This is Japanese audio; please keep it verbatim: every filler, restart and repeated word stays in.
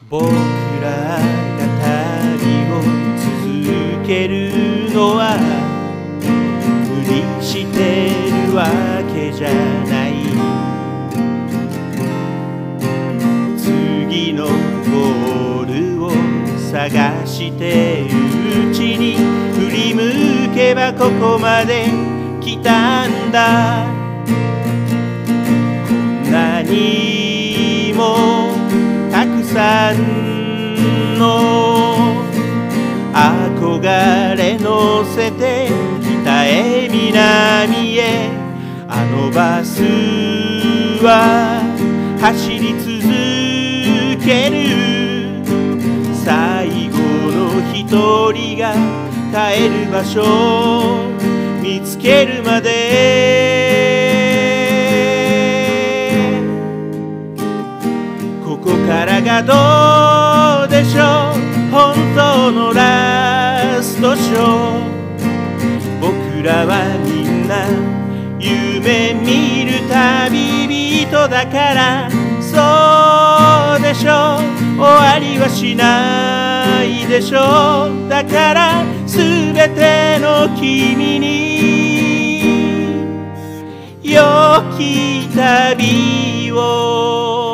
僕らが旅を続けるのは無理してるわけじゃない。次のゴールを探してるうちに振り向けばここまで来たんだ。こんなにもたくさんの憧れ乗せて北へ南へあのバスは走り続ける。最後の一人が帰る場所を見つけるまでここからがどうでしょう、本当のラストショー。僕らはみんな夢見る旅人だから、そうでしょう、終わりはしないでしょう。だからすべての君に良き旅を。